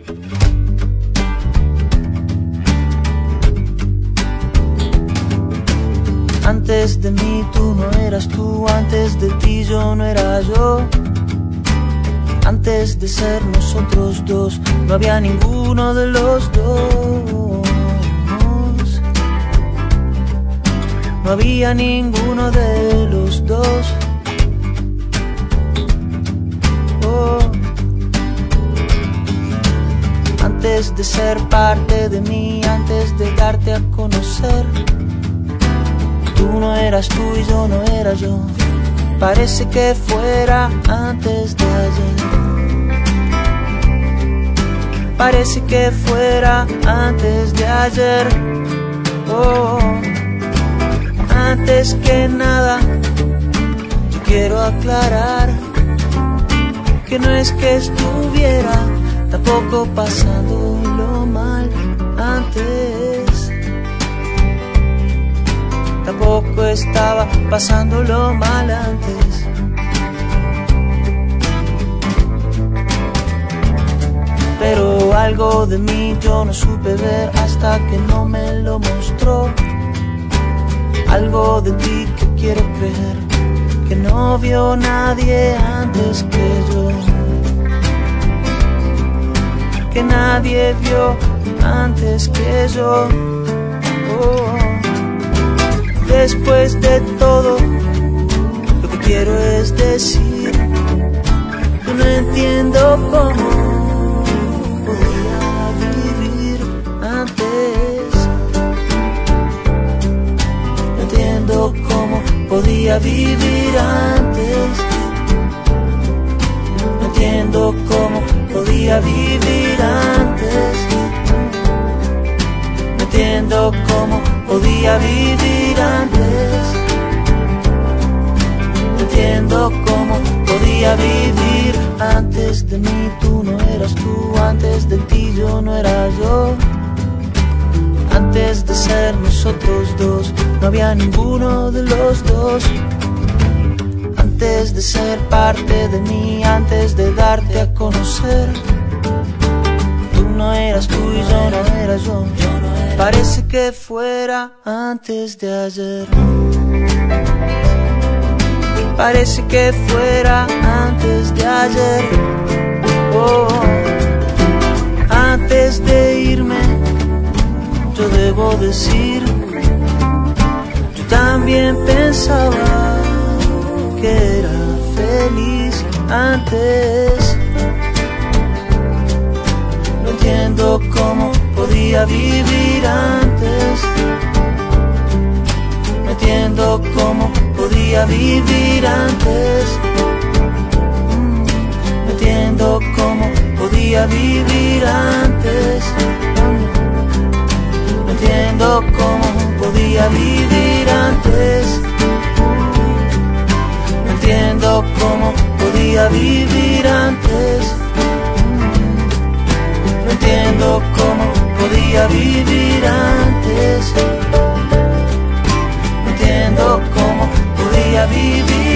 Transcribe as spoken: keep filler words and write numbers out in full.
Antes de mí tú no eras tú, antes de ti yo no era yo. Antes de ser nosotros dos, no había ninguno de los dos. No había ninguno de los dos. Oh. Antes de ser parte de mí, antes de darte a conocer, tú no eras tú y yo no era yo. Parece que fuera antes de ayer. Parece que fuera antes de ayer. Oh. Antes que nada, yo quiero aclarar que no es que estuviera tampoco pasándolo mal antes. Tampoco estaba pasándolo mal antes. Pero algo de mí yo no supe ver hasta que no me lo mostró. Algo de ti que quiero creer que no vio nadie antes que yo, que nadie vio antes que yo. Oh. Después de todo, lo que quiero es decir que no entiendo cómo podía vivir antes. No entiendo cómo podía vivir antes. No entiendo cómo podía vivir antes. No entiendo cómo podía vivir antes. No entiendo cómo podía vivir antes de mí. Tú no eras tú, antes de ti yo no era yo. Antes de ser nosotros dos, no había ninguno de los dos. Antes de ser parte de mí, antes de darte a conocer, tú no eras tú y yo no era yo. Parece que fuera antes de ayer. Parece que fuera antes de ayer. Oh, antes de irme, yo debo decir, yo también pensaba que era feliz antes. No entiendo cómo podía vivir antes. No entiendo cómo podía vivir antes. No entiendo cómo podía vivir antes. No entiendo cómo podía vivir antes. No entiendo cómo podía vivir antes. No entiendo cómo podía vivir antes. No entiendo cómo podía vivir